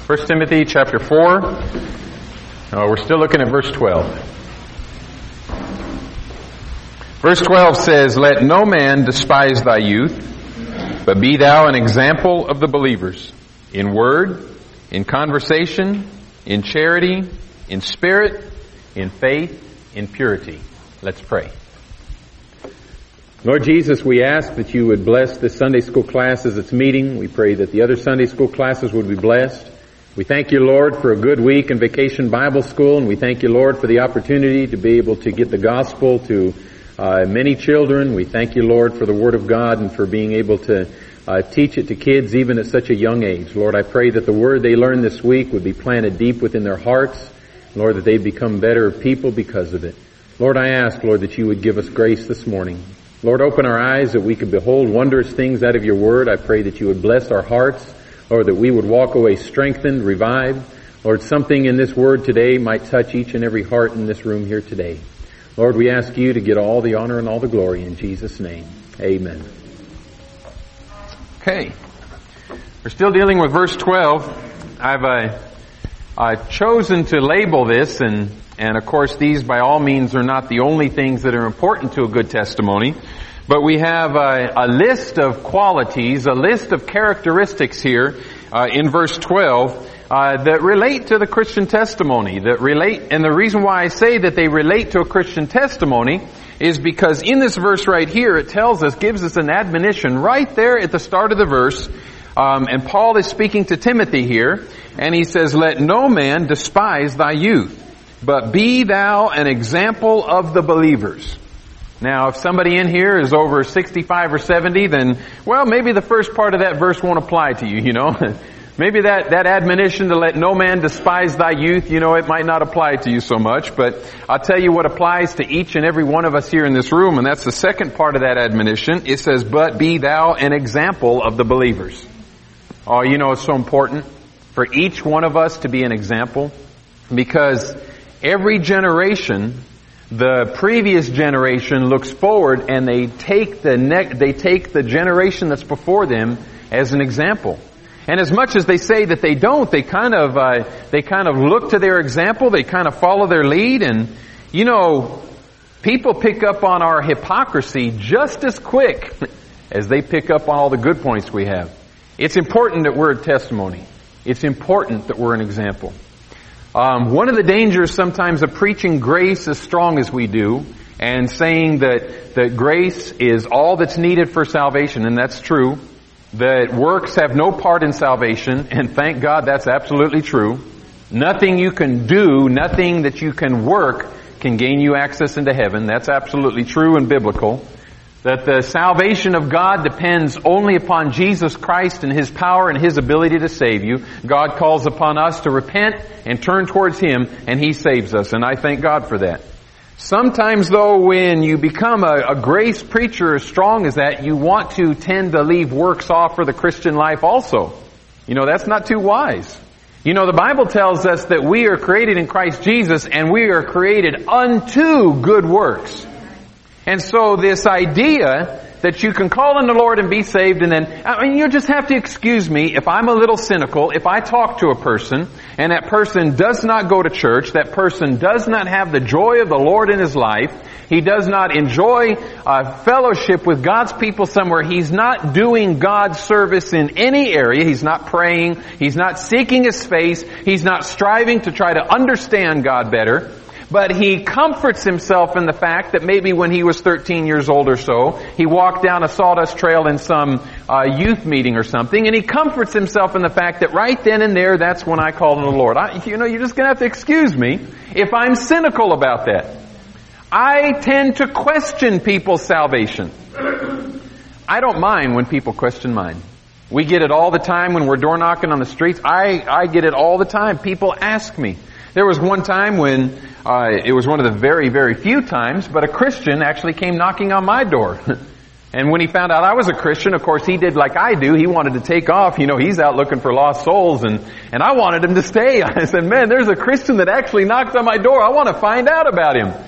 1 Timothy chapter 4. We're still looking at verse 12. Verse 12 says, "Let no man despise thy youth, but be thou an example of the believers, in word, in conversation, in charity, in spirit, in faith, in purity." Let's pray. Lord Jesus, we ask that you would bless this Sunday school class as it's meeting. We pray that the other Sunday school classes would be blessed. We thank you, Lord, for a good week in Vacation Bible School, and we thank you, Lord, for the opportunity to be able to get the gospel to many children. We thank you, Lord, for the Word of God and for being able to teach it to kids even at such a young age. Lord, I pray that the Word they learn this week would be planted deep within their hearts. Lord, that they'd become better people because of it. Lord, I ask, Lord, that you would give us grace this morning. Lord, open our eyes that we could behold wondrous things out of your Word. I pray that you would bless our hearts, Lord, that we would walk away strengthened, revived. Lord, something in this Word today might touch each and every heart in this room here today. Lord, we ask you to get all the honor and all the glory in Jesus' name. Amen. Okay. We're still dealing with verse 12. I've chosen to label this, and of course these by all means are not the only things that are important to a good testimony, but we have a list of qualities, a list of characteristics here in verse 12 that relate to the Christian testimony, and the reason why I say that they relate to a Christian testimony is because in this verse right here it gives us an admonition right there at the start of the verse, and Paul is speaking to Timothy here, and he says, "Let no man despise thy youth, but be thou an example of the believers." Now, if somebody in here is over 65 or 70, then, well, maybe the first part of that verse won't apply to you, you know. Maybe that admonition to let no man despise thy youth, you know, it might not apply to you so much. But I'll tell you what applies to each and every one of us here in this room, and that's the second part of that admonition. It says, "But be thou an example of the believers." Oh, you know, it's so important for each one of us to be an example, because every generation, the previous generation looks forward and they take the generation that's before them as an example. And as much as they say that they don't, they kind of look to their example, they kind of follow their lead, and you know, people pick up on our hypocrisy just as quick as they pick up on all the good points we have. It's important that we're a testimony. It's important that we're an example. One of the dangers sometimes of preaching grace as strong as we do and saying that grace is all that's needed for salvation, and that's true, that works have no part in salvation, and thank God that's absolutely true. Nothing you can do, nothing that you can work can gain you access into heaven. That's absolutely true and biblical. That the salvation of God depends only upon Jesus Christ and His power and His ability to save you. God calls upon us to repent and turn towards Him, and He saves us, and I thank God for that. Sometimes, though, when you become a grace preacher as strong as that, you want to tend to leave works off for the Christian life also. You know, that's not too wise. You know, the Bible tells us that we are created in Christ Jesus, and we are created unto good works. And so this idea that you can call on the Lord and be saved, and then, I mean, you'll just have to excuse me if I'm a little cynical, if I talk to a person, and that person does not go to church, that person does not have the joy of the Lord in his life, he does not enjoy fellowship with God's people somewhere, he's not doing God's service in any area, he's not praying, he's not seeking His face, he's not striving to try to understand God better, but he comforts himself in the fact that maybe when he was 13 years old or so, he walked down a sawdust trail in some youth meeting or something, and he comforts himself in the fact that right then and there, that's when I called on the Lord. You're just going to have to excuse me if I'm cynical about that. I tend to question people's salvation. I don't mind when people question mine. We get it all the time when we're door knocking on the streets. I get it all the time. People ask me. There was one time when, it was one of the very, very few times, but a Christian actually came knocking on my door. And when he found out I was a Christian, of course he did like I do. He wanted to take off. You know, he's out looking for lost souls, and I wanted him to stay. I said, man, there's a Christian that actually knocked on my door. I want to find out about him.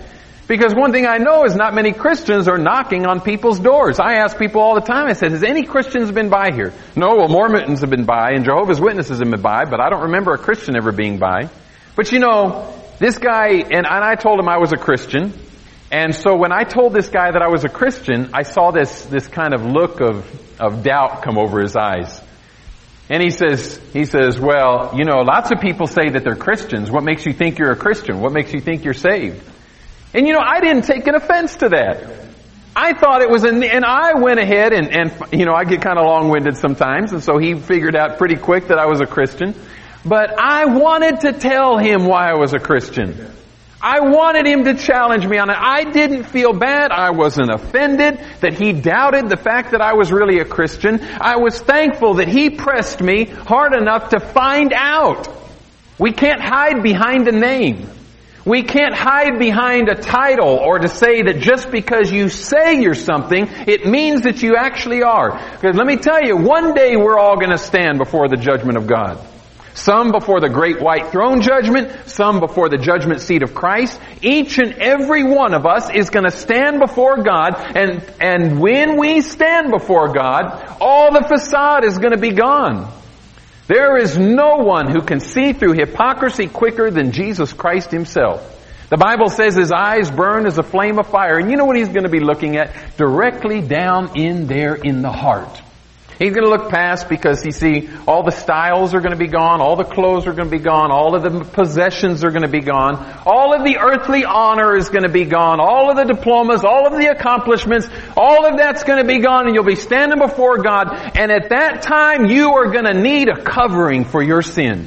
Because one thing I know is not many Christians are knocking on people's doors. I ask people all the time, I said, has any Christians been by here? No, well, Mormons have been by and Jehovah's Witnesses have been by, but I don't remember a Christian ever being by. But you know, this guy, and I told him I was a Christian, and so when I told this guy that I was a Christian, I saw this kind of look of doubt come over his eyes. And he says, well, you know, lots of people say that they're Christians. What makes you think you're a Christian? What makes you think you're saved? And you know, I didn't take an offense to that. I thought it was and I went ahead and you know, I get kind of long-winded sometimes, and so he figured out pretty quick that I was a Christian. But I wanted to tell him why I was a Christian. I wanted him to challenge me on it. I didn't feel bad. I wasn't offended that he doubted the fact that I was really a Christian. I was thankful that he pressed me hard enough to find out. We can't hide behind a name. We can't hide behind a title or to say that just because you say you're something, it means that you actually are. Because let me tell you, one day we're all going to stand before the judgment of God. Some before the great white throne judgment, some before the judgment seat of Christ. Each and every one of us is going to stand before God, and when we stand before God, all the facade is going to be gone. There is no one who can see through hypocrisy quicker than Jesus Christ Himself. The Bible says His eyes burn as a flame of fire. And you know what He's going to be looking at? Directly down in there in the heart. He's going to look past because, you see, all the styles are going to be gone, all the clothes are going to be gone, all of the possessions are going to be gone, all of the earthly honor is going to be gone, all of the diplomas, all of the accomplishments, all of that's going to be gone, and you'll be standing before God, and at that time you are going to need a covering for your sin.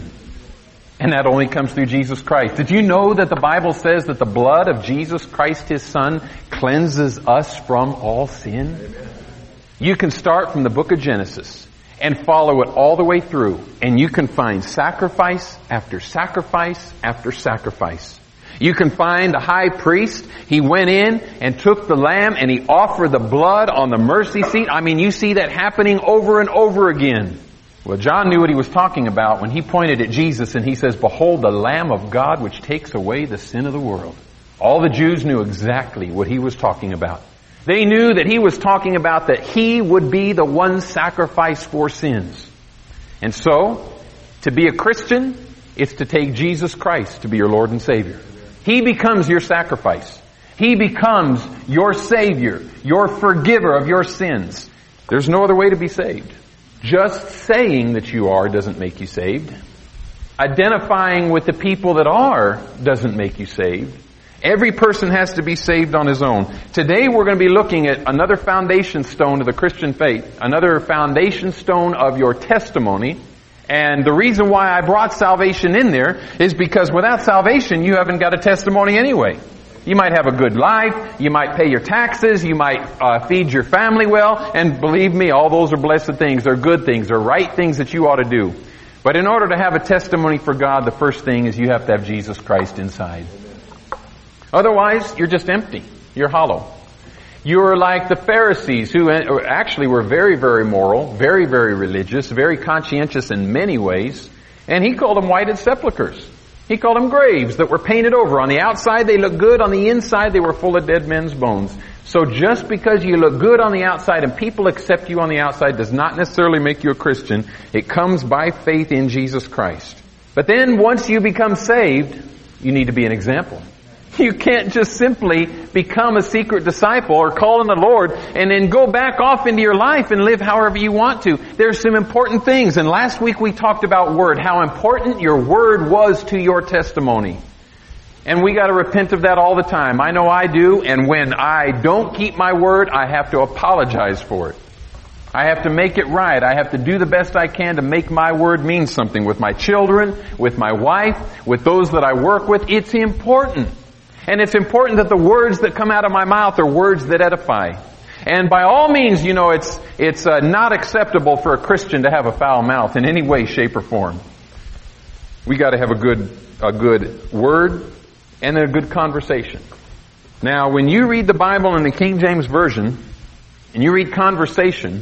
And that only comes through Jesus Christ. Did you know that the Bible says that the blood of Jesus Christ, His Son, cleanses us from all sin? Amen. You can start from the book of Genesis and follow it all the way through, and you can find sacrifice after sacrifice after sacrifice. You can find the high priest. He went in and took the lamb and he offered the blood on the mercy seat. I mean, you see that happening over and over again. Well, John knew what he was talking about when he pointed at Jesus and he says, "Behold the Lamb of God which takes away the sin of the world." All the Jews knew exactly what he was talking about. They knew that he was talking about that he would be the one sacrifice for sins. And so, to be a Christian, it's to take Jesus Christ to be your Lord and Savior. He becomes your sacrifice. He becomes your Savior, your forgiver of your sins. There's no other way to be saved. Just saying that you are doesn't make you saved. Identifying with the people that are doesn't make you saved. Every person has to be saved on his own. Today we're going to be looking at another foundation stone of the Christian faith, another foundation stone of your testimony. And the reason why I brought salvation in there is because without salvation you haven't got a testimony anyway. You might have a good life, you might pay your taxes, you might feed your family well, and believe me, all those are blessed things, they're good things, they're right things that you ought to do. But in order to have a testimony for God, the first thing is you have to have Jesus Christ inside. Otherwise, you're just empty. You're hollow. You're like the Pharisees, who actually were very, very moral, very, very religious, very conscientious in many ways. And he called them whited sepulchres. He called them graves that were painted over. On the outside, they looked good. On the inside, they were full of dead men's bones. So just because you look good on the outside and people accept you on the outside does not necessarily make you a Christian. It comes by faith in Jesus Christ. But then once you become saved, you need to be an example. You can't just simply become a secret disciple or call on the Lord and then go back off into your life and live however you want to. There's some important things. And last week we talked about word, how important your word was to your testimony. And we got to repent of that all the time. I know I do. And when I don't keep my word, I have to apologize for it. I have to make it right. I have to do the best I can to make my word mean something with my children, with my wife, with those that I work with. It's important. And it's important that the words that come out of my mouth are words that edify. And by all means, you know, it's not acceptable for a Christian to have a foul mouth in any way, shape, or form. We got to have a good word and a good conversation. Now, when you read the Bible in the King James Version and you read conversation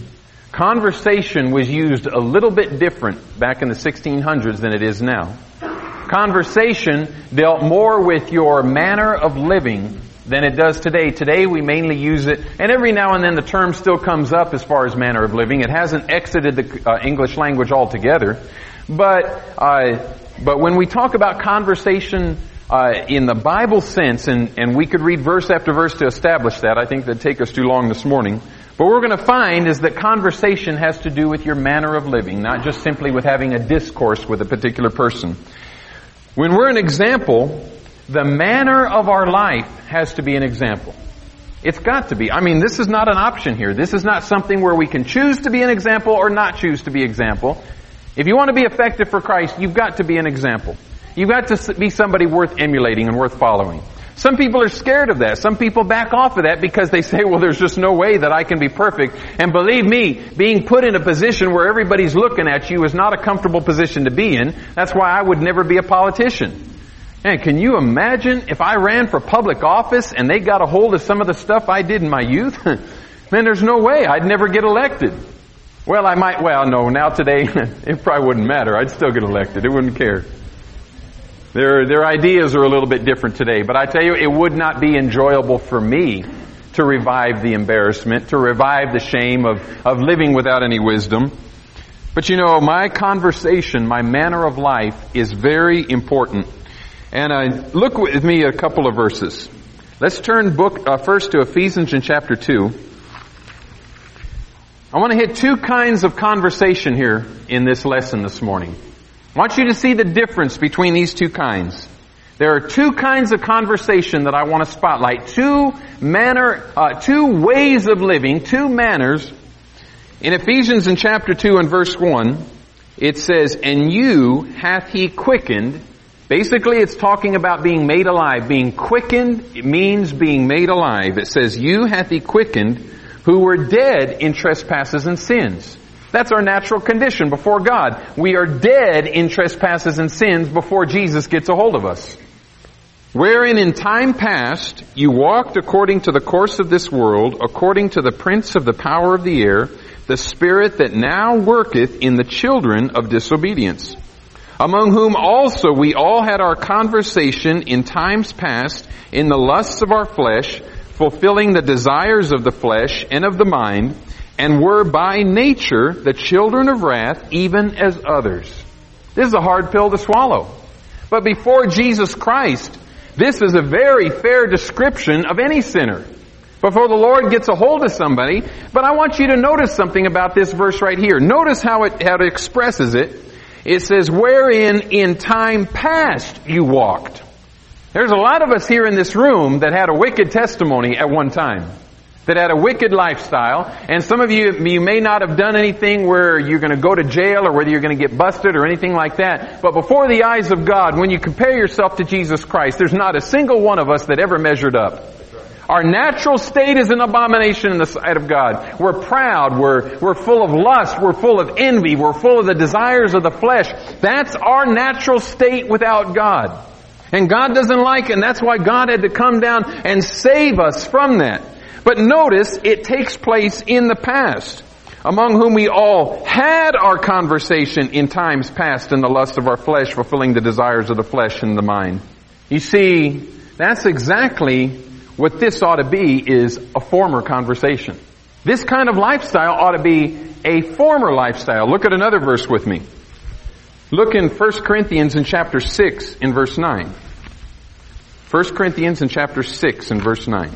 was used a little bit different back in the 1600s than it is now. Conversation dealt more with your manner of living than it does today. Today we mainly use it, and every now and then the term still comes up as far as manner of living. It hasn't exited the English language altogether. But when we talk about conversation in the Bible sense, and we could read verse after verse to establish that, I think that'd take us too long this morning. But what we're going to find is that conversation has to do with your manner of living, not just simply with having a discourse with a particular person. When we're an example, the manner of our life has to be an example. It's got to be. I mean, this is not an option here. This is not something where we can choose to be an example or not choose to be an example. If you want to be effective for Christ, you've got to be an example. You've got to be somebody worth emulating and worth following. Some people are scared of that. Some people back off of that because they say, well, there's just no way that I can be perfect. And believe me, being put in a position where everybody's looking at you is not a comfortable position to be in. That's why I would never be a politician. Man, can you imagine if I ran for public office and they got a hold of some of the stuff I did in my youth? Man, there's no way. I'd never get elected. Well, I might, no, now today, it probably wouldn't matter. I'd still get elected. It wouldn't care. Their ideas are a little bit different today, but I tell you, it would not be enjoyable for me to revive the embarrassment, to revive the shame of living without any wisdom. But you know, my conversation, my manner of life is very important. And look with me at a couple of verses. Let's turn first to Ephesians in chapter 2. I want to hit two kinds of conversation here in this lesson this morning. I want you to see the difference between these two kinds. There are two kinds of conversation that I want to spotlight. Two ways of living, two manners. In Ephesians in chapter 2 and verse 1, it says, "And you hath he quickened." Basically, it's talking about being made alive. Being quickened, it means being made alive. It says, "You hath he quickened who were dead in trespasses and sins." That's our natural condition before God. We are dead in trespasses and sins before Jesus gets a hold of us. "Wherein in time past you walked according to the course of this world, according to the prince of the power of the air, the spirit that now worketh in the children of disobedience, among whom also we all had our conversation in times past in the lusts of our flesh, fulfilling the desires of the flesh and of the mind, and were by nature the children of wrath, even as others." This is a hard pill to swallow. But before Jesus Christ, this is a very fair description of any sinner. Before the Lord gets a hold of somebody. But I want you to notice something about this verse right here. Notice how it expresses it. It says, "Wherein in time past you walked." There's a lot of us here in this room that had a wicked testimony at one time, that had a wicked lifestyle, and some of you may not have done anything where you're going to go to jail or whether you're going to get busted or anything like that, but before the eyes of God, when you compare yourself to Jesus Christ, there's not a single one of us that ever measured up. Our natural state is an abomination in the sight of God. We're proud, we're full of lust, we're full of envy, we're full of the desires of the flesh. That's our natural state without God. And God doesn't like it, and that's why God had to come down and save us from that. But notice, it takes place in the past, among whom we all had our conversation in times past in the lust of our flesh, fulfilling the desires of the flesh and the mind. You see, that's exactly what this ought to be, is a former conversation. This kind of lifestyle ought to be a former lifestyle. Look at another verse with me. Look in 1 Corinthians in chapter 6 in verse 9. 1 Corinthians in chapter 6 in verse 9.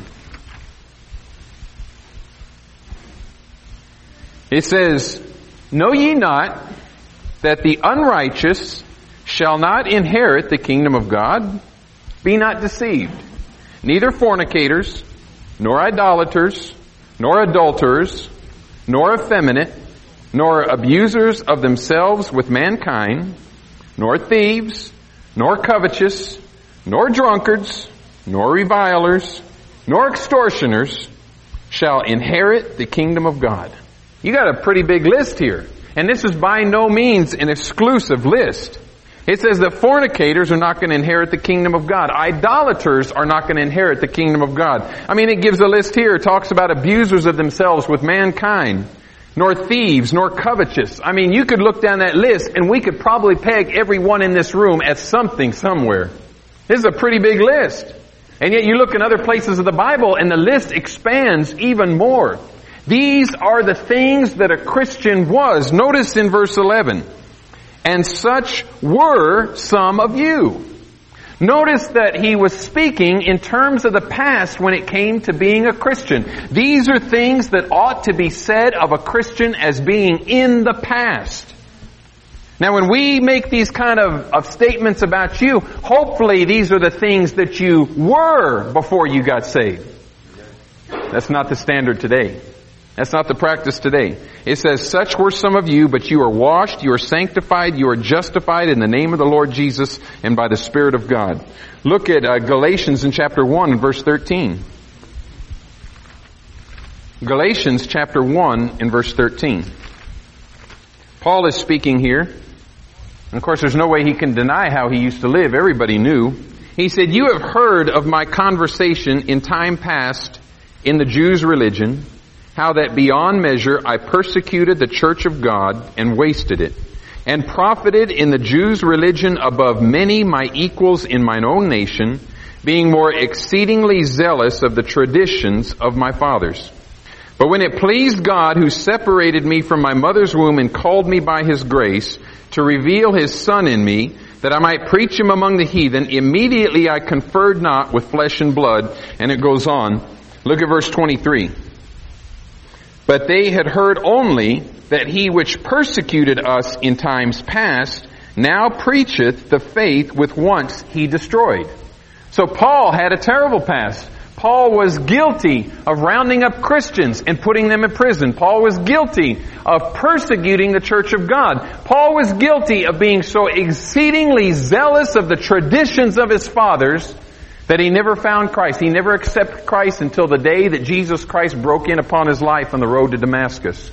It says, "Know ye not that the unrighteous shall not inherit the kingdom of God? Be not deceived. Neither fornicators, nor idolaters, nor adulterers, nor effeminate, nor abusers of themselves with mankind, nor thieves, nor covetous, nor drunkards, nor revilers, nor extortioners shall inherit the kingdom of God." You got a pretty big list here. And this is by no means an exclusive list. It says that fornicators are not going to inherit the kingdom of God. Idolaters are not going to inherit the kingdom of God. I mean, it gives a list here. It talks about abusers of themselves with mankind, nor thieves, nor covetous. I mean, you could look down that list and we could probably peg everyone in this room at something somewhere. This is a pretty big list. And yet you look in other places of the Bible and the list expands even more. These are the things that a Christian was. Notice in verse 11, and such were some of you. Notice that he was speaking in terms of the past when it came to being a Christian. These are things that ought to be said of a Christian as being in the past. Now when we make these kind of statements about you, hopefully these are the things that you were before you got saved. That's not the standard today. That's not the practice today. It says, such were some of you, but you are washed, you are sanctified, you are justified in the name of the Lord Jesus and by the Spirit of God. Look at Galatians in chapter 1 and verse 13. Galatians chapter 1 and verse 13. Paul is speaking here. And of course, there's no way he can deny how he used to live. Everybody knew. He said, you have heard of my conversation in time past in the Jews' religion, how that beyond measure I persecuted the church of God and wasted it, and profited in the Jews' religion above many my equals in mine own nation, being more exceedingly zealous of the traditions of my fathers. But when it pleased God, who separated me from my mother's womb and called me by His grace, to reveal His Son in me, that I might preach Him among the heathen, immediately I conferred not with flesh and blood. And it goes on. Look at verse 23. But they had heard only that He which persecuted us in times past now preacheth the faith which once He destroyed. So Paul had a terrible past. Paul was guilty of rounding up Christians and putting them in prison. Paul was guilty of persecuting the church of God. Paul was guilty of being so exceedingly zealous of the traditions of his fathers that he never found Christ. He never accepted Christ until the day that Jesus Christ broke in upon his life on the road to Damascus.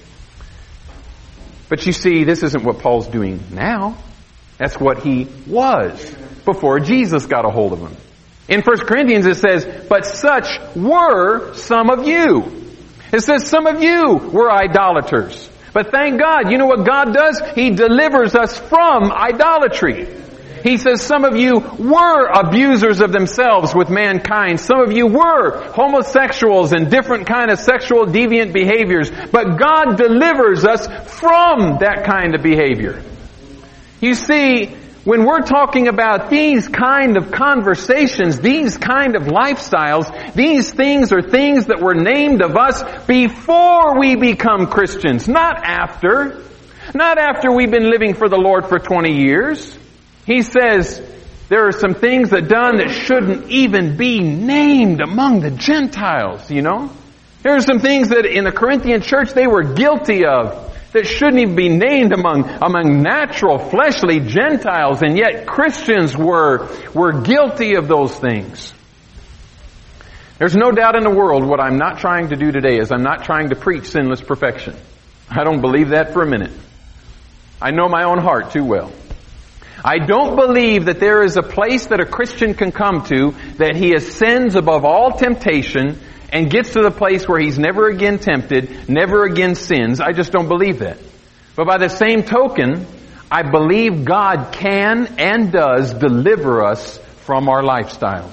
But you see, this isn't what Paul's doing now. That's what he was before Jesus got a hold of him. In 1 Corinthians it says, but such were some of you. It says some of you were idolaters. But thank God, you know what God does? He delivers us from idolatry. He says some of you were abusers of themselves with mankind. Some of you were homosexuals and different kind of sexual deviant behaviors. But God delivers us from that kind of behavior. You see, when we're talking about these kind of conversations, these kind of lifestyles, these things are things that were named of us before we become Christians, not after. Not after we've been living for the Lord for 20 years. He says there are some things that done that shouldn't even be named among the Gentiles, you know. There are some things that in the Corinthian church they were guilty of that shouldn't even be named among natural, fleshly Gentiles, and yet Christians were guilty of those things. There's no doubt in the world what I'm not trying to do today is I'm not trying to preach sinless perfection. I don't believe that for a minute. I know my own heart too well. I don't believe that there is a place that a Christian can come to that he ascends above all temptation and gets to the place where he's never again tempted, never again sins. I just don't believe that. But by the same token, I believe God can and does deliver us from our lifestyles.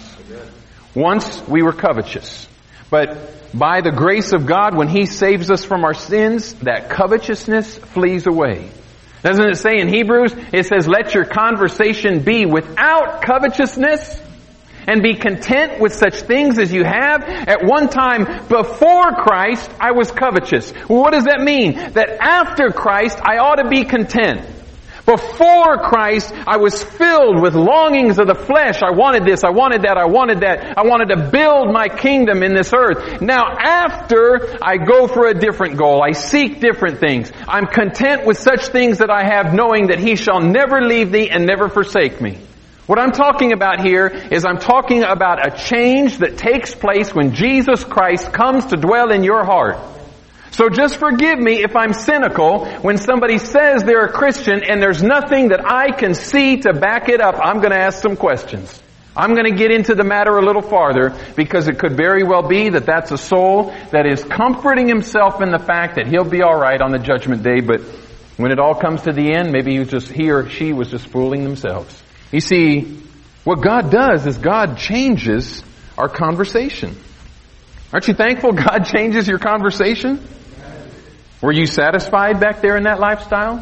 Once we were covetous. But by the grace of God, when He saves us from our sins, that covetousness flees away. Doesn't it say in Hebrews, it says, let your conversation be without covetousness and be content with such things as you have. At one time, before Christ, I was covetous. Well, what does that mean? That after Christ, I ought to be content. Before Christ, I was filled with longings of the flesh. I wanted this, I wanted that, I wanted that. I wanted to build my kingdom in this earth. Now, after, I go for a different goal. I seek different things. I'm content with such things that I have, knowing that He shall never leave thee and never forsake me. What I'm talking about here is I'm talking about a change that takes place when Jesus Christ comes to dwell in your heart. So just forgive me if I'm cynical when somebody says they're a Christian and there's nothing that I can see to back it up. I'm going to ask some questions. I'm going to get into the matter a little farther because it could very well be that that's a soul that is comforting himself in the fact that he'll be all right on the judgment day, but when it all comes to the end, maybe he or she was just fooling themselves. You see, what God does is God changes our conversation. Aren't you thankful God changes your conversation? Were you satisfied back there in that lifestyle?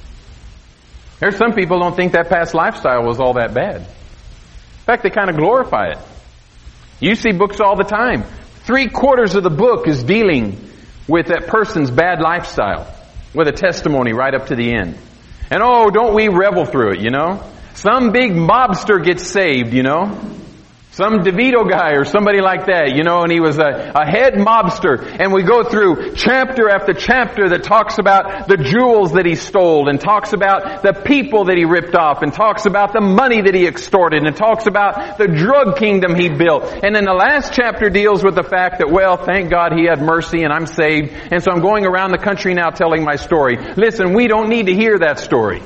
There's some people who don't think that past lifestyle was all that bad. In fact, they kind of glorify it. You see books all the time. 3/4 of the book is dealing with that person's bad lifestyle, with a testimony right up to the end. And oh, don't we revel through it, you know? Some big mobster gets saved, you know? Some DeVito guy or somebody like that, you know, and he was a head mobster. And we go through chapter after chapter that talks about the jewels that he stole, and talks about the people that he ripped off, and talks about the money that he extorted, and talks about the drug kingdom he built. And then the last chapter deals with the fact that, well, thank God he had mercy and I'm saved, and so I'm going around the country now telling my story. Listen, we don't need to hear that story.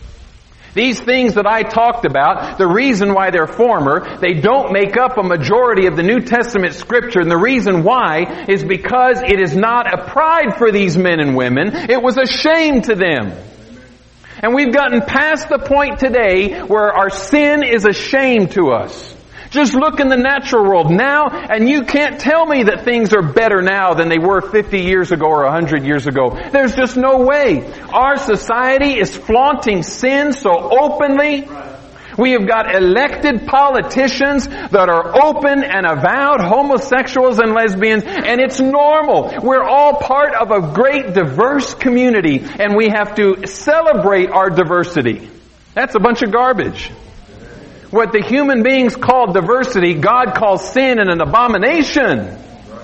These things that I talked about, the reason why they're former, they don't make up a majority of the New Testament Scripture. And the reason why is because it is not a pride for these men and women. It was a shame to them. And we've gotten past the point today where our sin is a shame to us. Just look in the natural world now, and you can't tell me that things are better now than they were 50 years ago or 100 years ago. There's just no way. Our society is flaunting sin so openly. We have got elected politicians that are open and avowed homosexuals and lesbians, and it's normal. We're all part of a great diverse community, and we have to celebrate our diversity. That's a bunch of garbage. What the human beings call diversity, God calls sin and an abomination.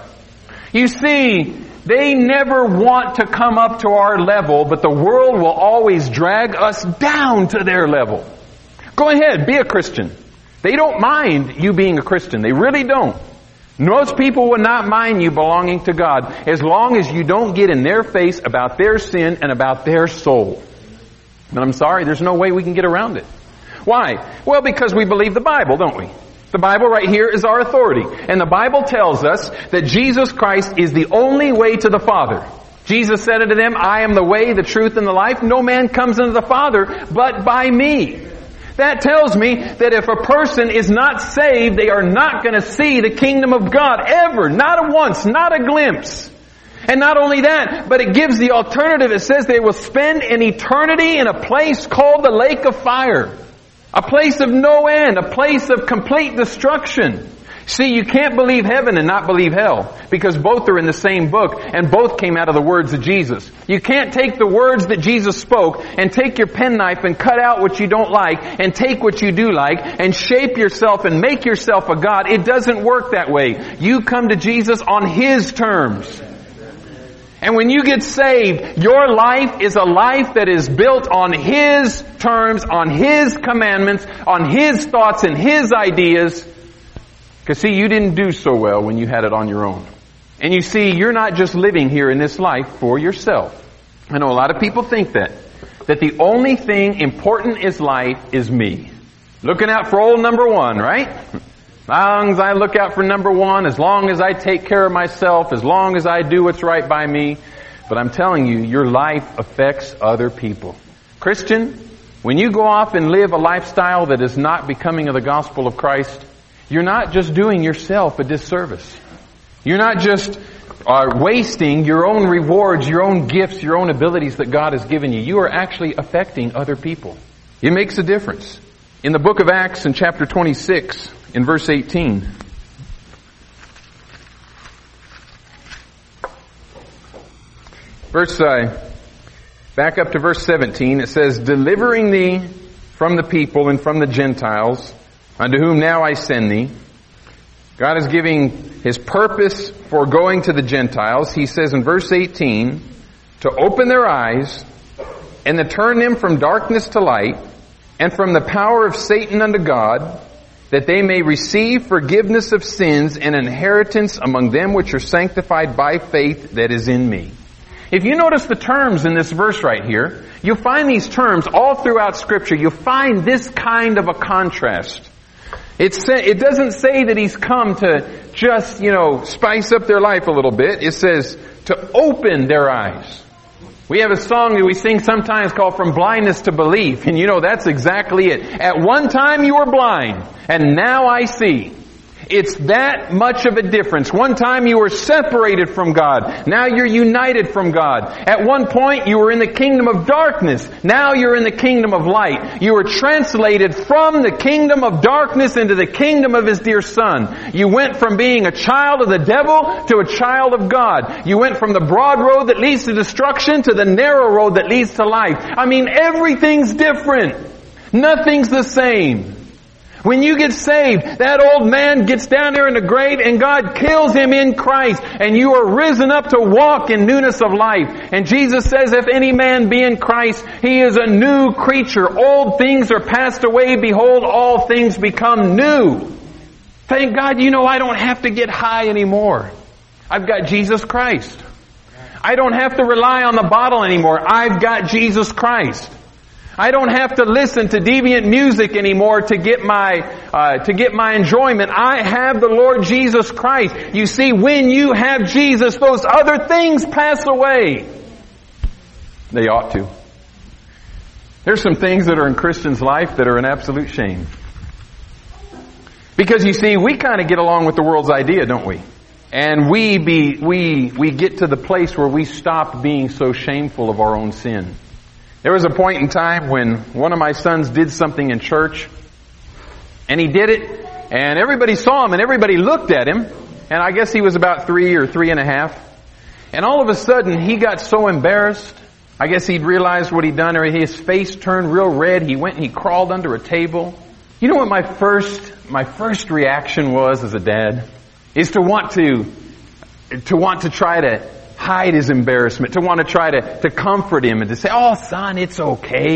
You see, they never want to come up to our level, but the world will always drag us down to their level. Go ahead, be a Christian. They don't mind you being a Christian. They really don't. Most people will not mind you belonging to God as long as you don't get in their face about their sin and about their soul. But I'm sorry, there's no way we can get around it. Why? Well, because we believe the Bible, don't we? The Bible right here is our authority. And the Bible tells us that Jesus Christ is the only way to the Father. Jesus said unto them, I am the way, the truth, and the life. No man comes unto the Father but by me. That tells me that if a person is not saved, they are not going to see the kingdom of God ever. Not a once, not a glimpse. And not only that, but it gives the alternative. It says they will spend an eternity in a place called the lake of fire. A place of no end, a place of complete destruction. See, you can't believe heaven and not believe hell, because both are in the same book, and both came out of the words of Jesus. You can't take the words that Jesus spoke and take your penknife and cut out what you don't like and take what you do like and shape yourself and make yourself a God. It doesn't work that way. You come to Jesus on His terms. And when you get saved, your life is a life that is built on His terms, on His commandments, on His thoughts and His ideas. Because see, you didn't do so well when you had it on your own. And you see, you're not just living here in this life for yourself. I know a lot of people think that the only thing important in life is me. Looking out for old number one, right? As long as I look out for number one, as long as I take care of myself, as long as I do what's right by me. But I'm telling you, your life affects other people. Christian, when you go off and live a lifestyle that is not becoming of the gospel of Christ, you're not just doing yourself a disservice. You're not just wasting your own rewards, your own gifts, your own abilities that God has given you. You are actually affecting other people. It makes a difference. In the book of Acts in chapter 26, in verse 18, back up to verse 17, it says, delivering thee from the people and from the Gentiles, unto whom now I send thee. God is giving His purpose for going to the Gentiles. He says in verse 18, to open their eyes and to turn them from darkness to light and from the power of Satan unto God, that they may receive forgiveness of sins and inheritance among them which are sanctified by faith that is in me. If you notice the terms in this verse right here, you'll find these terms all throughout Scripture. You'll find this kind of a contrast. It doesn't say that He's come to just, spice up their life a little bit. It says to open their eyes. We have a song that we sing sometimes called From Blindness to Belief. And that's exactly it. At one time you were blind, and now I see. It's that much of a difference. One time you were separated from God. Now you're united from God. At one point you were in the kingdom of darkness. Now you're in the kingdom of light. You were translated from the kingdom of darkness into the kingdom of His dear Son. You went from being a child of the devil to a child of God. You went from the broad road that leads to destruction to the narrow road that leads to life. I mean, everything's different. Nothing's the same. When you get saved, that old man gets down there in the grave and God kills him in Christ and you are risen up to walk in newness of life. And Jesus says, if any man be in Christ, he is a new creature. Old things are passed away. Behold, all things become new. Thank God, I don't have to get high anymore. I've got Jesus Christ. I don't have to rely on the bottle anymore. I've got Jesus Christ. I don't have to listen to deviant music anymore to get my enjoyment. I have the Lord Jesus Christ. You see, when you have Jesus, those other things pass away. They ought to. There's some things that are in Christians' life that are an absolute shame. Because you see, we kind of get along with the world's idea, don't we? And we get to the place where we stop being so shameful of our own sin. There was a point in time when one of my sons did something in church, and he did it, and everybody saw him, and everybody looked at him, and I guess he was about 3 or 3.5, and all of a sudden he got so embarrassed. I guess he'd realized what he'd done, or his face turned real red. He went and he crawled under a table. You know what my first reaction was as a dad? Is to want to try to hide his embarrassment, to want to try to comfort him and to say, oh son, it's okay,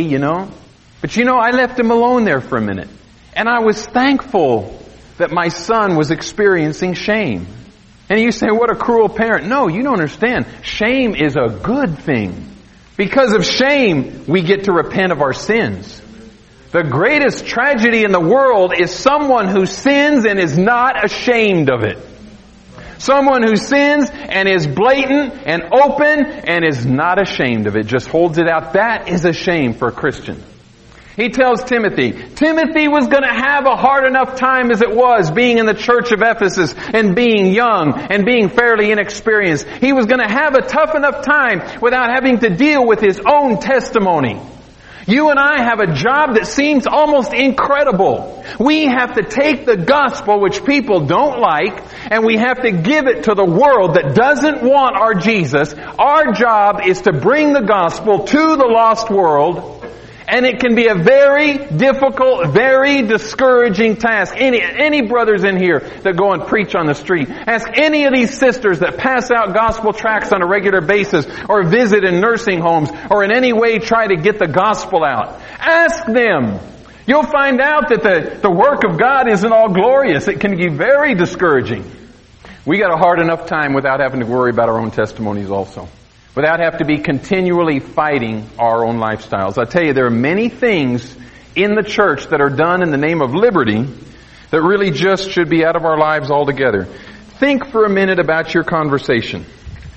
But I left him alone there for a minute. And I was thankful that my son was experiencing shame. And you say, what a cruel parent. No, you don't understand. Shame is a good thing. Because of shame, we get to repent of our sins. The greatest tragedy in the world is someone who sins and is not ashamed of it. Someone who sins and is blatant and open and is not ashamed of it, just holds it out. That is a shame for a Christian. He tells Timothy was going to have a hard enough time as it was being in the church of Ephesus and being young and being fairly inexperienced. He was going to have a tough enough time without having to deal with his own testimony. You and I have a job that seems almost incredible. We have to take the gospel, which people don't like, and we have to give it to the world that doesn't want our Jesus. Our job is to bring the gospel to the lost world, and it can be a very difficult, very discouraging task. Any brothers in here that go and preach on the street, ask any of these sisters that pass out gospel tracts on a regular basis or visit in nursing homes or in any way try to get the gospel out. Ask them. You'll find out that the work of God isn't all glorious. It can be very discouraging. We got a hard enough time without having to worry about our own testimonies also. Without having to be continually fighting our own lifestyles. I tell you, there are many things in the church that are done in the name of liberty that really just should be out of our lives altogether. Think for a minute about your conversation.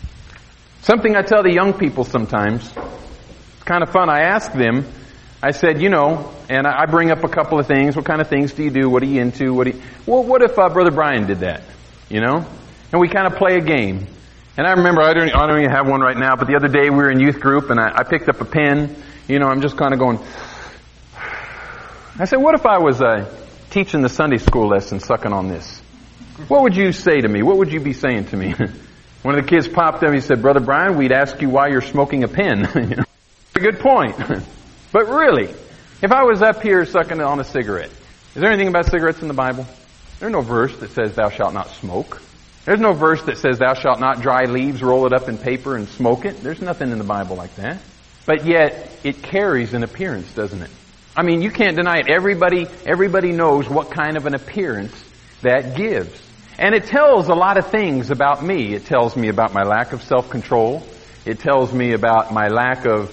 Something I tell the young people sometimes. It's kind of fun. I ask them, I said, and I bring up a couple of things. What kind of things do you do? What are you into? What if Brother Brian did that? And we kind of play a game. And I remember, I don't even have one right now, but the other day we were in youth group and I picked up a pen. I'm just kind of going. I said, what if I was teaching the Sunday school lesson, sucking on this? What would you say to me? What would you be saying to me? One of the kids popped up, he said, Brother Brian, we'd ask you why you're smoking a pen. A good point. But really, if I was up here sucking on a cigarette, is there anything about cigarettes in the Bible? There's no verse that says thou shalt not smoke. There's no verse that says thou shalt not dry leaves, roll it up in paper and smoke it. There's nothing in the Bible like that. But yet, it carries an appearance, doesn't it? I mean, you can't deny it. Everybody knows what kind of an appearance that gives. And it tells a lot of things about me. It tells me about my lack of self-control. It tells me about my lack of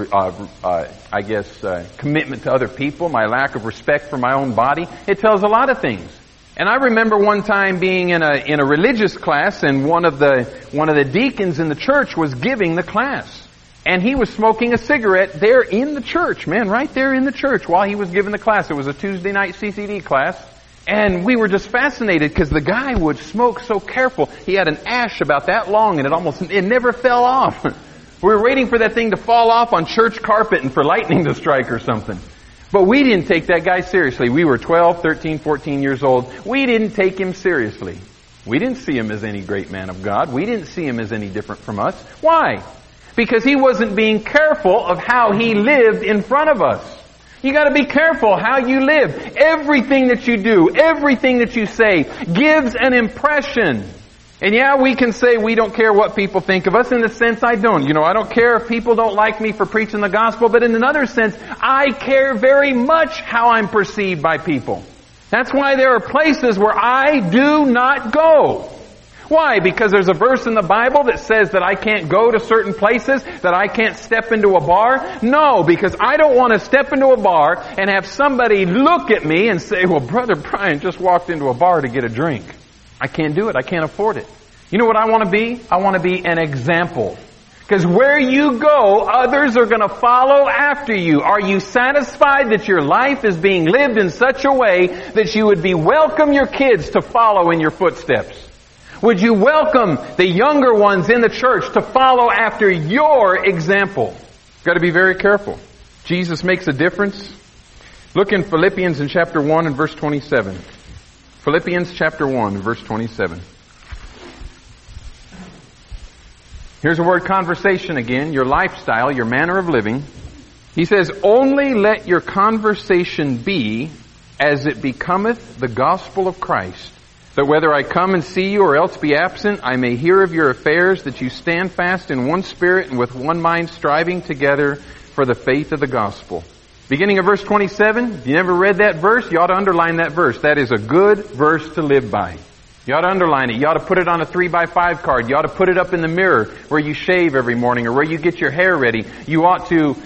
commitment to other people, my lack of respect for my own body. It tells a lot of things. And I remember one time being in a religious class, and one of the deacons in the church was giving the class. And he was smoking a cigarette there in the church, right there in the church while he was giving the class. It was a Tuesday night CCD class. And we were just fascinated because the guy would smoke so careful. He had an ash about that long and it never fell off. We were waiting for that thing to fall off on church carpet and for lightning to strike or something. But we didn't take that guy seriously. We were 12, 13, 14 years old. We didn't take him seriously. We didn't see him as any great man of God. We didn't see him as any different from us. Why? Because he wasn't being careful of how he lived in front of us. You got to be careful how you live. Everything that you do, everything that you say gives an impression. And yeah, we can say we don't care what people think of us. In the sense, I don't. I don't care if people don't like me for preaching the gospel. But in another sense, I care very much how I'm perceived by people. That's why there are places where I do not go. Why? Because there's a verse in the Bible that says that I can't go to certain places, that I can't step into a bar? No, because I don't want to step into a bar and have somebody look at me and say, well, Brother Brian just walked into a bar to get a drink. I can't do it. I can't afford it. You know what I want to be? I want to be an example. Because where you go, others are going to follow after you. Are you satisfied that your life is being lived in such a way that you would welcome your kids to follow in your footsteps? Would you welcome the younger ones in the church to follow after your example? You've got to be very careful. Jesus makes a difference. Look in Philippians in chapter 1 and verse 27. Philippians chapter 1, verse 27. Here's the word conversation again, your lifestyle, your manner of living. He says, only let your conversation be as it becometh the gospel of Christ, that whether I come and see you or else be absent, I may hear of your affairs, that you stand fast in one spirit and with one mind striving together for the faith of the gospel. Beginning of verse 27, if you never read that verse, you ought to underline that verse. That is a good verse to live by. You ought to underline it. You ought to put it on a 3x5 card. You ought to put it up in the mirror where you shave every morning or where you get your hair ready. You ought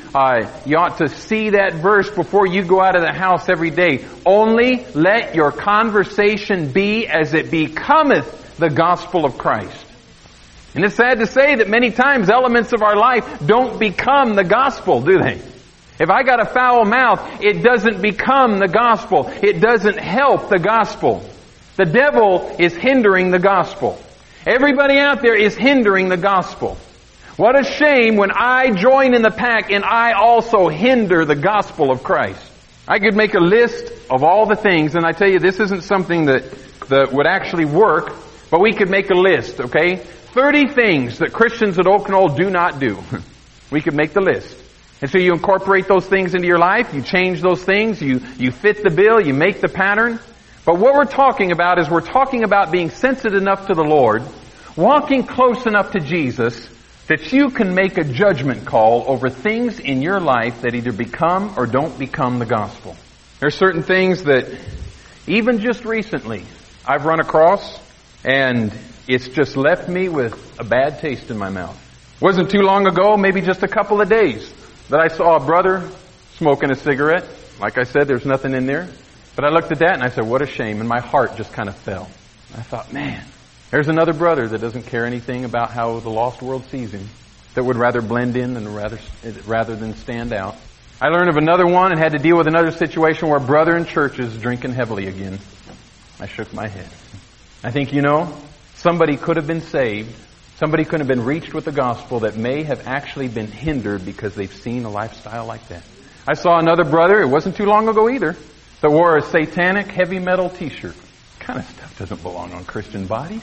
to see that verse before you go out of the house every day. Only let your conversation be as it becometh the gospel of Christ. And it's sad to say that many times elements of our life don't become the gospel, do they? If I got a foul mouth, it doesn't become the gospel. It doesn't help the gospel. The devil is hindering the gospel. Everybody out there is hindering the gospel. What a shame when I join in the pack and I also hinder the gospel of Christ. I could make a list of all the things, and I tell you, this isn't something that would actually work, but we could make a list, okay? 30 things that Christians at Oak Knoll do not do. We could make the list. And so you incorporate those things into your life, you change those things, you fit the bill, you make the pattern. But what we're talking about is we're talking about being sensitive enough to the Lord, walking close enough to Jesus, that you can make a judgment call over things in your life that either become or don't become the gospel. There are certain things that even just recently I've run across, and it's just left me with a bad taste in my mouth. It wasn't too long ago, maybe just a couple of days, that I saw a brother smoking a cigarette. Like I said, there's nothing in there. But I looked at that and I said, what a shame. And my heart just kind of fell. I thought, man, there's another brother that doesn't care anything about how the lost world sees him, that would rather blend in than rather than stand out. I learned of another one and had to deal with another situation where a brother in church is drinking heavily again. I shook my head. I think, somebody could have been saved. Somebody could have been reached with the gospel that may have actually been hindered because they've seen a lifestyle like that. I saw another brother, it wasn't too long ago either, that wore a satanic heavy metal t-shirt. Kind of stuff doesn't belong on Christian bodies.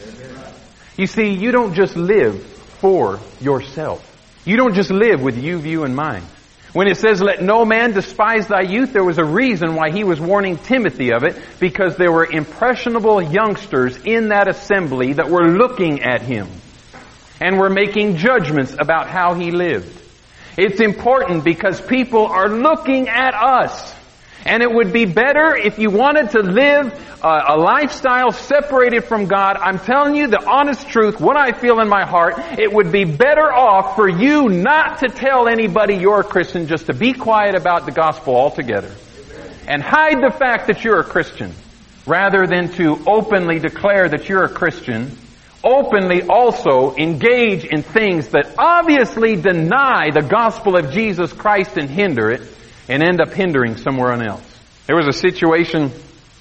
You see, you don't just live for yourself. You don't just live with you in mind. When it says, let no man despise thy youth, there was a reason why he was warning Timothy of it, because there were impressionable youngsters in that assembly that were looking at him and were making judgments about how he lived. It's important because people are looking at us. And it would be better if you wanted to live a lifestyle separated from God. I'm telling you the honest truth, what I feel in my heart, it would be better off for you not to tell anybody you're a Christian, just to be quiet about the gospel altogether. And hide the fact that you're a Christian, rather than to openly declare that you're a Christian. Openly also engage in things that obviously deny the gospel of Jesus Christ and hinder it, and end up hindering somewhere else. There was a situation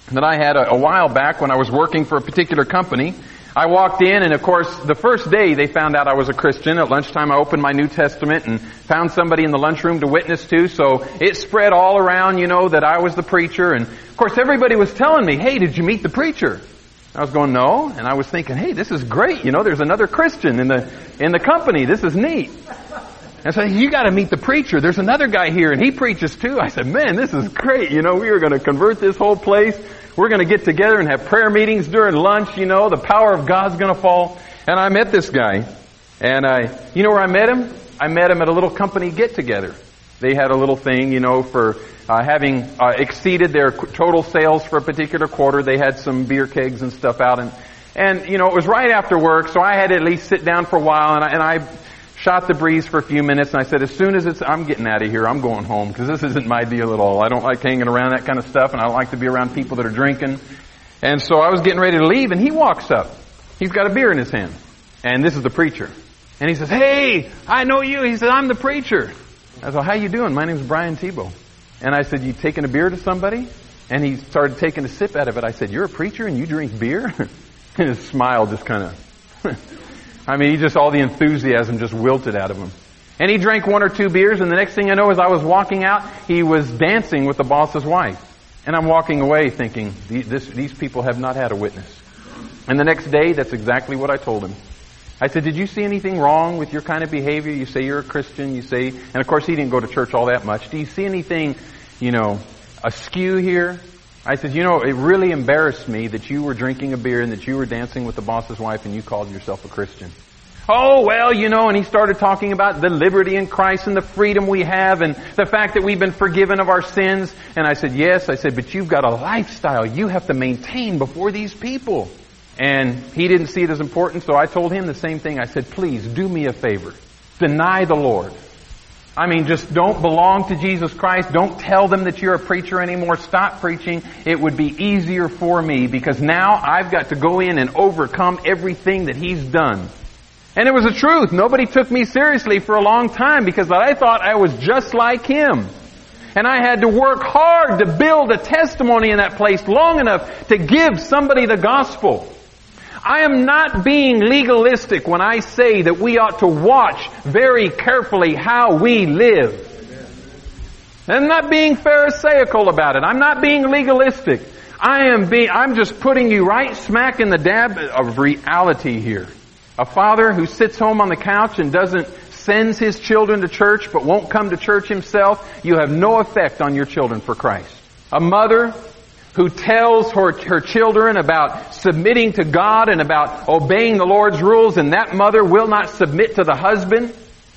that I had a while back when I was working for a particular company. I walked in, and of course, the first day they found out I was a Christian. At lunchtime, I opened my New Testament and found somebody in the lunchroom to witness to. So it spread all around, that I was the preacher. And of course, everybody was telling me, "Hey, did you meet the preacher?" I was going, "No." And I was thinking, "Hey, this is great. There's another Christian in the company. This is neat." And so, "You got to meet the preacher. There's another guy here, and he preaches too." I said, "Man, this is great. We are going to convert this whole place. We're going to get together and have prayer meetings during lunch. The power of God's going to fall." And I met this guy. And where I met him? I met him at a little company get-together. They had a little thing, for having exceeded their total sales for a particular quarter. They had some beer kegs and stuff out. And it was right after work, so I had to at least sit down for a while. And I shot the breeze for a few minutes, and I said, as soon as I'm getting out of here, I'm going home, because this isn't my deal at all. I don't like hanging around that kind of stuff, and I like to be around people that are drinking. And so I was getting ready to leave, and he walks up. He's got a beer in his hand. And this is the preacher. And he says, "Hey, I know you." He said, "I'm the preacher." I said, "How you doing? My name's Brian Tebow." And I said, "You taking a beer to somebody?" And he started taking a sip out of it. I said, "You're a preacher and you drink beer?" And his smile just kind of... all the enthusiasm just wilted out of him. And he drank one or two beers, and the next thing I know, as I was walking out, he was dancing with the boss's wife. And I'm walking away thinking, these people have not had a witness. And the next day, that's exactly what I told him. I said, "Did you see anything wrong with your kind of behavior? You say you're a Christian, and of course he didn't go to church all that much. Do you see anything, askew here?" I said, "It really embarrassed me that you were drinking a beer and that you were dancing with the boss's wife and you called yourself a Christian." "Oh, well, and he started talking about the liberty in Christ and the freedom we have and the fact that we've been forgiven of our sins." And I said, "Yes." I said, "But you've got a lifestyle you have to maintain before these people." And he didn't see it as important, so I told him the same thing. I said, "Please, do me a favor. Deny the Lord. Just don't belong to Jesus Christ. Don't tell them that you're a preacher anymore. Stop preaching. It would be easier for me, because now I've got to go in and overcome everything that he's done." And it was the truth. Nobody took me seriously for a long time because I thought I was just like him. And I had to work hard to build a testimony in that place long enough to give somebody the gospel. I am not being legalistic when I say that we ought to watch very carefully how we live. I'm not being pharisaical about it. I'm not being legalistic. I'm just putting you right smack in the dab of reality here. A father who sits home on the couch and sends his children to church but won't come to church himself, you have no effect on your children for Christ. A mother who tells her children about submitting to God and about obeying the Lord's rules, and that mother will not submit to the husband,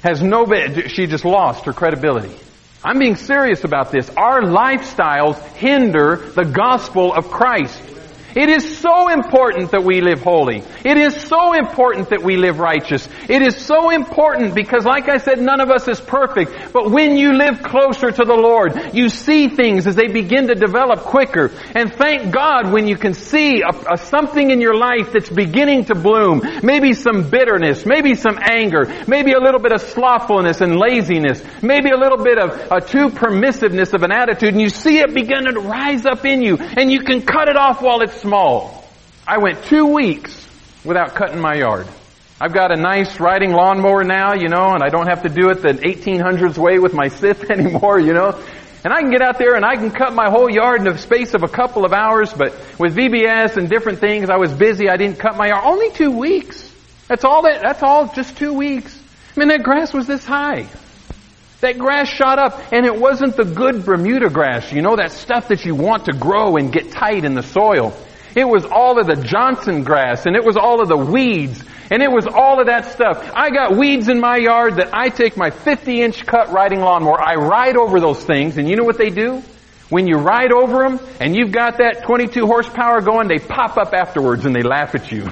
she just lost her credibility. I'm being serious about this. Our lifestyles hinder the gospel of Christ. It is so important that we live holy. It is so important that we live righteous. It is so important because, like I said, none of us is perfect. But when you live closer to the Lord, you see things as they begin to develop quicker. And thank God when you can see something in your life that's beginning to bloom. Maybe some bitterness, maybe some anger, maybe a little bit of slothfulness and laziness, maybe a little bit of too permissiveness of an attitude. And you see it begin to rise up in you. And you can cut it off while it's small. I went 2 weeks without cutting my yard. I've got a nice riding lawnmower now, and I don't have to do it the 1800s way with my scythe anymore, And I can get out there and I can cut my whole yard in the space of a couple of hours, but with VBS and different things, I was busy. I didn't cut my yard. Only 2 weeks. That's all, just 2 weeks. That grass was this high. That grass shot up, and it wasn't the good Bermuda grass, that stuff that you want to grow and get tight in the soil. It was all of the Johnson grass, and it was all of the weeds, and it was all of that stuff. I got weeds in my yard that I take my 50-inch cut riding lawnmower, I ride over those things, and you know what they do? When you ride over them, and you've got that 22 horsepower going, they pop up afterwards and they laugh at you.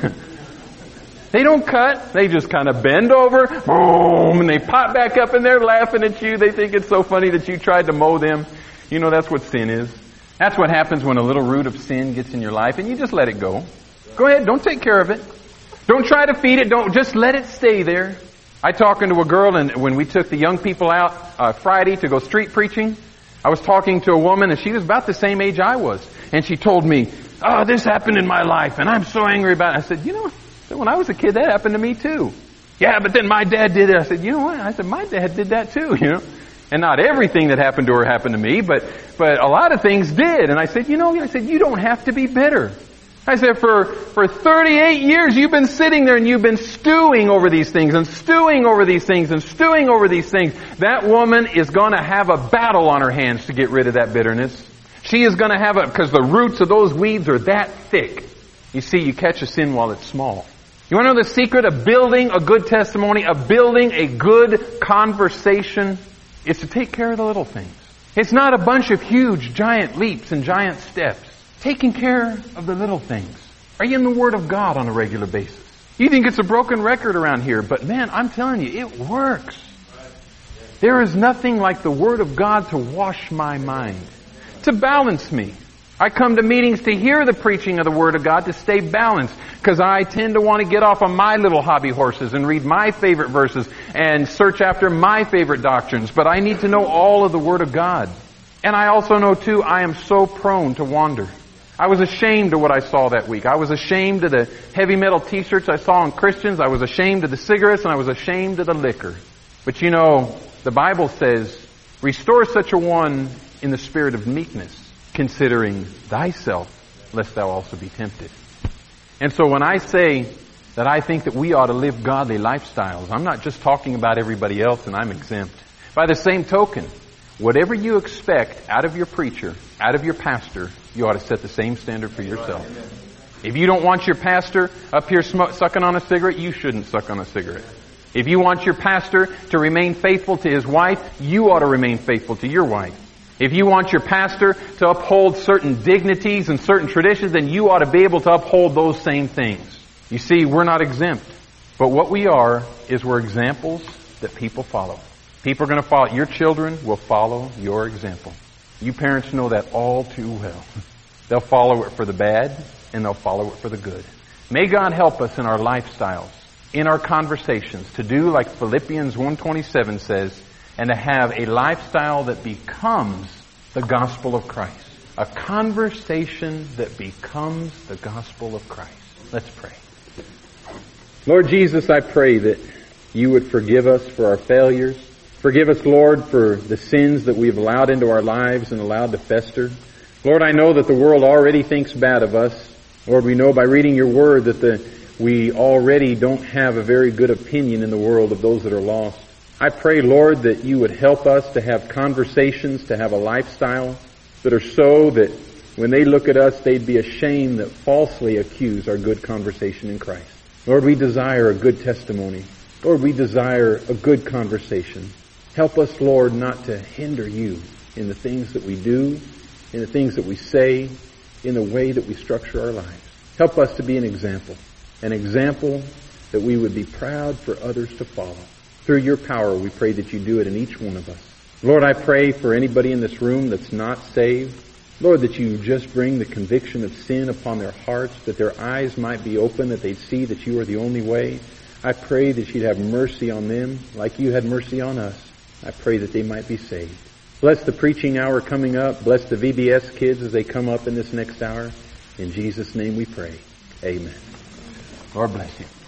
They don't cut. They just kind of bend over, boom, and they pop back up and they're laughing at you. They think it's so funny that you tried to mow them. That's what sin is. That's what happens when a little root of sin gets in your life and you just let it go. Go ahead, don't take care of it. Don't try to feed it. Don't just let it stay there. I talking to a girl, and when we took the young people out Friday to go street preaching, I was talking to a woman, and she was about the same age I was. And she told me, "Oh, this happened in my life, and I'm so angry about it." I said, "You know, when I was a kid, that happened to me too." "Yeah, but then my dad did it." I said, "You know what?" I said, "My dad did that too, you know." And not everything that happened to her happened to me, but a lot of things did. And I said, "You know," I said, "you don't have to be bitter." I said, for 38 years you've been sitting there and you've been stewing over these things and stewing over these things and stewing over these things. That woman is going to have a battle on her hands to get rid of that bitterness. She is going to have it because the roots of those weeds are that thick. You see, you catch a sin while it's small. You want to know the secret of building a good testimony, of building a good conversation? It's to take care of the little things. It's not a bunch of huge, giant leaps and giant steps. Taking care of the little things. Are you in the Word of God on a regular basis? You think it's a broken record around here, but man, I'm telling you, it works. There is nothing like the Word of God to wash my mind, to balance me. I come to meetings to hear the preaching of the Word of God to stay balanced, because I tend to want to get off on my little hobby horses and read my favorite verses and search after my favorite doctrines, but I need to know all of the Word of God. And I also know too, I am so prone to wander. I was ashamed of what I saw that week. I was ashamed of the heavy metal t-shirts I saw on Christians. I was ashamed of the cigarettes, and I was ashamed of the liquor. But you know, the Bible says, "Restore such a one in the spirit of meekness, considering thyself, lest thou also be tempted." And so when I say that I think that we ought to live godly lifestyles, I'm not just talking about everybody else and I'm exempt. By the same token, whatever you expect out of your preacher, out of your pastor, you ought to set the same standard for yourself. If you don't want your pastor up here sucking on a cigarette, you shouldn't suck on a cigarette. If you want your pastor to remain faithful to his wife, you ought to remain faithful to your wife. If you want your pastor to uphold certain dignities and certain traditions, then you ought to be able to uphold those same things. You see, we're not exempt. But what we are is we're examples that people follow. People are going to follow. Your children will follow your example. You parents know that all too well. They'll follow it for the bad, and they'll follow it for the good. May God help us in our lifestyles, in our conversations, to do like Philippians 1:27 says, and to have a lifestyle that becomes the gospel of Christ. A conversation that becomes the gospel of Christ. Let's pray. Lord Jesus, I pray that you would forgive us for our failures. Forgive us, Lord, for the sins that we've allowed into our lives and allowed to fester. Lord, I know that the world already thinks bad of us. Lord, we know by reading your word that we already don't have a very good opinion in the world of those that are lost. I pray, Lord, that you would help us to have conversations, to have a lifestyle that are so that when they look at us, they'd be ashamed that falsely accuse our good conversation in Christ. Lord, we desire a good testimony. Lord, we desire a good conversation. Help us, Lord, not to hinder you in the things that we do, in the things that we say, in the way that we structure our lives. Help us to be an example that we would be proud for others to follow. Through your power, we pray that you do it in each one of us. Lord, I pray for anybody in this room that's not saved. Lord, that you just bring the conviction of sin upon their hearts, that their eyes might be open, that they'd see that you are the only way. I pray that you'd have mercy on them like you had mercy on us. I pray that they might be saved. Bless the preaching hour coming up. Bless the VBS kids as they come up in this next hour. In Jesus' name we pray. Amen. Lord bless you.